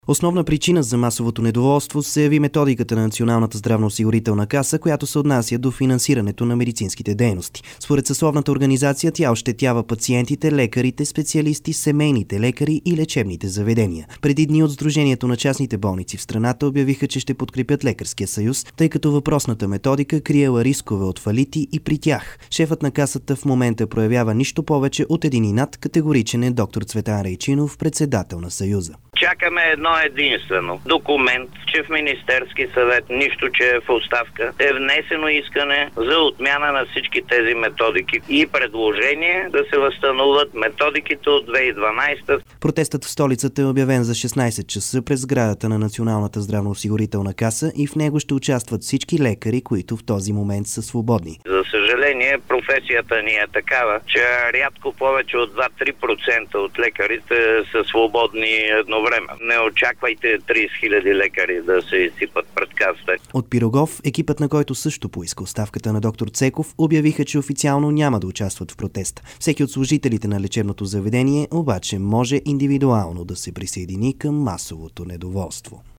Основна причина за масовото недоволство се яви методиката на Националната здравноосигурителна каса, която се отнася до финансирането на медицинските дейности. Според съсловната организация тя ощетява пациентите, лекарите, специалисти, семейните лекари и лечебните заведения. Преди дни от Сдружението на частните болници в страната обявиха, че ще подкрепят Лекарския съюз, тъй като въпросната методика криела рискове от фалити и при тях. Шефът на касата в момента проявява нищо повече от един инат, категоричен е доктор Цветан Райчинов, председател на Съюза. Чакаме едно единствено документ, че в Министерски съвет, нищо, че е в оставка, е внесено искане за отмяна на всички тези методики и предложение да се възстановят методиките от 2012. Протестът в столицата е обявен за 16 часа през сградата на Националната здравноосигурителна каса и в него ще участват всички лекари, които в този момент са свободни. За съжаление, професията ни е такава, че рядко повече от 2-3% от лекарите са свободни едновременно. Не очаквайте 30 000 лекари да се изсипат пред касата. От Пирогов, екипът на който също поиска оставката на доктор Цеков, обявиха, че официално няма да участват в протеста. Всеки от служителите на лечебното заведение обаче може индивидуално да се присъедини към масовото недоволство.